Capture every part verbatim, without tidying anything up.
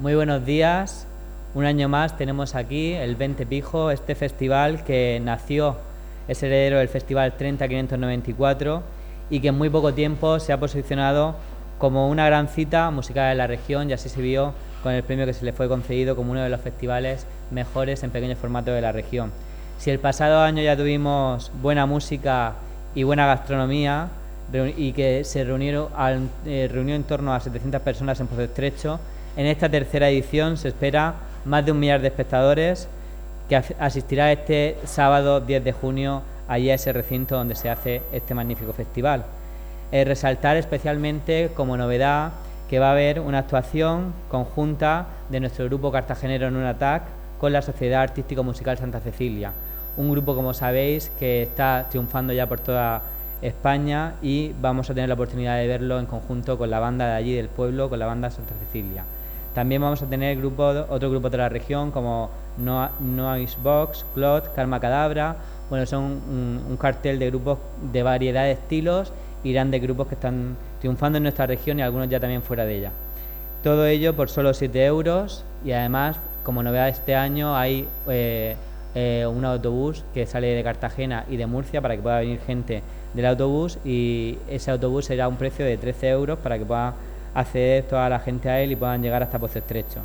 Muy buenos días. Un año más tenemos aquí el Vente Pijo, este festival que nació, es heredero del Festival treinta quinientos noventa y cuatro y que en muy poco tiempo se ha posicionado como una gran cita musical de la región, y así se vio con el premio que se le fue concedido como uno de los festivales mejores en pequeño formato de la región. Si el pasado año ya tuvimos buena música y buena gastronomía y que se reunieron, al, eh, reunió en torno a setecientas personas en Pozo Estrecho, en esta tercera edición se espera más de un millar de espectadores que asistirá este sábado diez de junio allí a ese recinto donde se hace este magnífico festival. Eh, resaltar especialmente como novedad que va a haber una actuación conjunta de nuestro grupo cartagenero en un atac con la Sociedad Artístico Musical Santa Cecilia, un grupo, como sabéis, que está triunfando ya por toda España, y vamos a tener la oportunidad de verlo en conjunto con la banda de allí del pueblo, con la banda Santa Cecilia. También vamos a tener grupo, otro grupo de la región como Noisebox, Clot, Karma Cadabra. Bueno, son un, un cartel de grupos de variedad de estilos y grandes grupos que están triunfando en nuestra región y algunos ya también fuera de ella. Todo ello por solo siete euros, y además, como novedad de este año, hay eh, eh, un autobús que sale de Cartagena y de Murcia para que pueda venir gente del autobús, y ese autobús será a un precio de trece euros para que pueda acceder toda la gente a él y puedan llegar hasta Pozo Estrecho.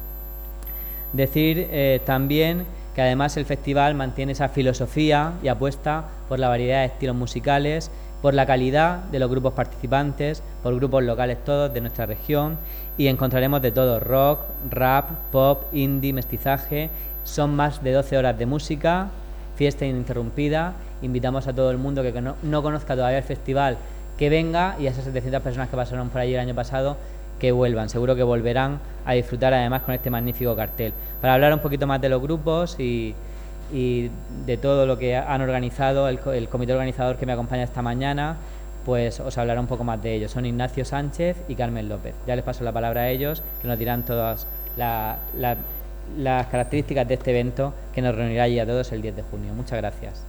Decir eh, también que además el festival mantiene esa filosofía y apuesta por la variedad de estilos musicales, por la calidad de los grupos participantes, por grupos locales todos de nuestra región, y encontraremos de todo: rock, rap, pop, indie, mestizaje. Son más de doce horas de música, fiesta ininterrumpida. Invitamos a todo el mundo que no, no conozca todavía el festival que venga, y a esas setecientas personas que pasaron por allí el año pasado que vuelvan. Seguro que volverán a disfrutar además con este magnífico cartel. Para hablar un poquito más de los grupos y, y de todo lo que han organizado, el, el comité organizador que me acompaña esta mañana, pues os hablará un poco más de ellos. Son Ignacio Sánchez y Carmen López. Ya les paso la palabra a ellos, que nos dirán todas la, la, las características de este evento que nos reunirá allí a todos el diez de junio. Muchas gracias.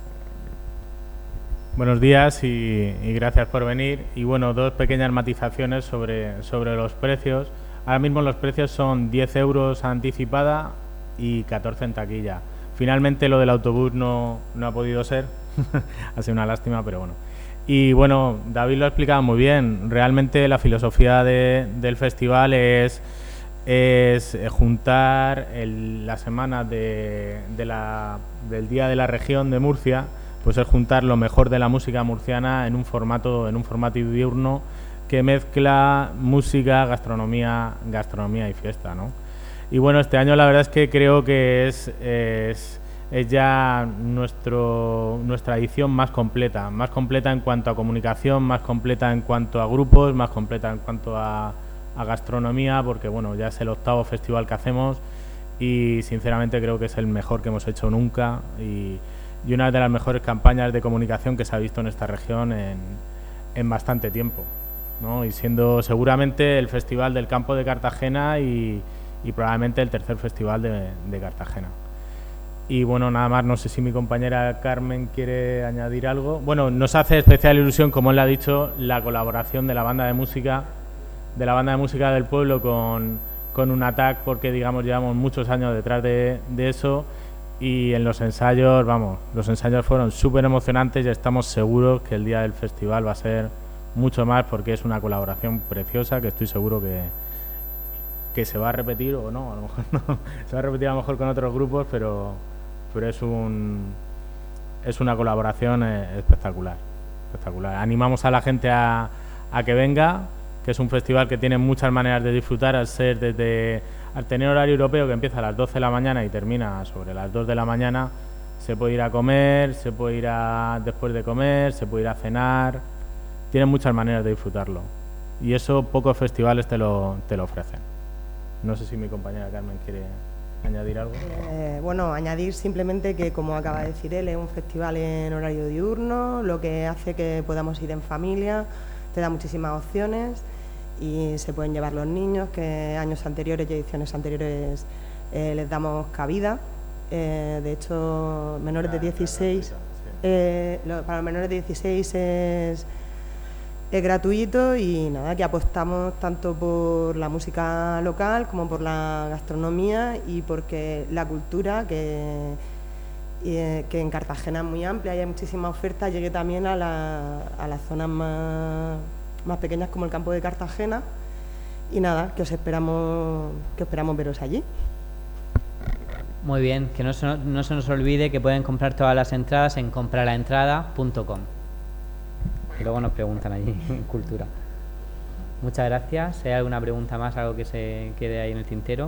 Buenos días y, y gracias por venir. Y bueno, dos pequeñas matizaciones sobre, sobre los precios. Ahora mismo los precios son diez euros anticipada y catorce en taquilla. Finalmente lo del autobús no, no ha podido ser, ha sido una lástima, pero bueno. Y bueno, David lo ha explicado muy bien. Realmente la filosofía de, del festival es, es juntar el, la semana de, de la, del Día de la Región de Murcia, pues es juntar lo mejor de la música murciana en un formato en un formato diurno que mezcla música, gastronomía, gastronomía y fiesta, ¿no? Y bueno, este año la verdad es que creo que es, es, es ya nuestro, nuestra edición más completa, más completa en cuanto a comunicación, más completa en cuanto a grupos, más completa en cuanto a, a gastronomía, porque bueno, ya es el octavo festival que hacemos y sinceramente creo que es el mejor que hemos hecho nunca, y y una de las mejores campañas de comunicación que se ha visto en esta región en, en bastante tiempo, ¿no? Y siendo seguramente el festival del campo de Cartagena y, y probablemente el tercer festival de, de Cartagena. Y bueno, nada más, no sé si mi compañera Carmen quiere añadir algo. Bueno, nos hace especial ilusión, como él ha dicho, la colaboración de la banda de música de la banda de música del pueblo con, con un atac, porque digamos llevamos muchos años detrás de, de eso. Y en los ensayos, vamos, los ensayos fueron súper emocionantes y estamos seguros que el día del festival va a ser mucho más, porque es una colaboración preciosa que estoy seguro que, que se va a repetir, o no, a lo mejor no, se va a repetir a lo mejor con otros grupos, pero, pero es, un, es una colaboración espectacular, espectacular. Animamos a la gente a, a que venga, que es un festival que tiene muchas maneras de disfrutar, al ser desde... Al tener horario europeo que empieza a las doce de la mañana y termina sobre las dos de la mañana, se puede ir a comer, se puede ir a después de comer, se puede ir a cenar. Tienen muchas maneras de disfrutarlo. Y eso pocos festivales te lo, te lo ofrecen. No sé si mi compañera Carmen quiere añadir algo. Eh, bueno, añadir simplemente que, como acaba de decir él, es un festival en horario diurno, lo que hace que podamos ir en familia, te da muchísimas opciones. Y se pueden llevar los niños, que años anteriores y ediciones anteriores eh, les damos cabida. Eh, de hecho, menores de dieciséis, eh, lo, para los menores de dieciséis es Es gratuito y nada, que apostamos tanto por la música local como por la gastronomía y porque la cultura, que, y, que en Cartagena es muy amplia y hay muchísima oferta, llegue también a, la, a las zonas más, más pequeñas como el campo de Cartagena. Y nada, que os esperamos, que esperamos veros allí. Muy bien, que no se, no se nos olvide que pueden comprar todas las entradas en compralaentrada punto com. Y luego nos preguntan allí en Cultura. Muchas gracias. Si hay alguna pregunta más, algo que se quede ahí en el tintero.